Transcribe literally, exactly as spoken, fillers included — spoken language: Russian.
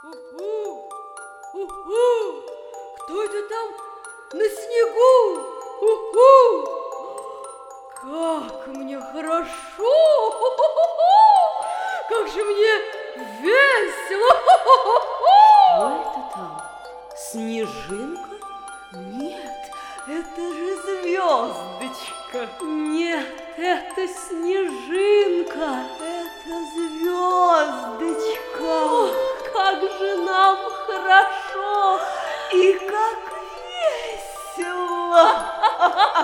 Уху! Уху! Кто это там на снегу? Уху! Как мне хорошо! Как же мне весело! Что это там? Снежинка? Нет, это же звездочка. Нет, это снежинка. Это звездочка. Ох, как же нам хорошо и как весело.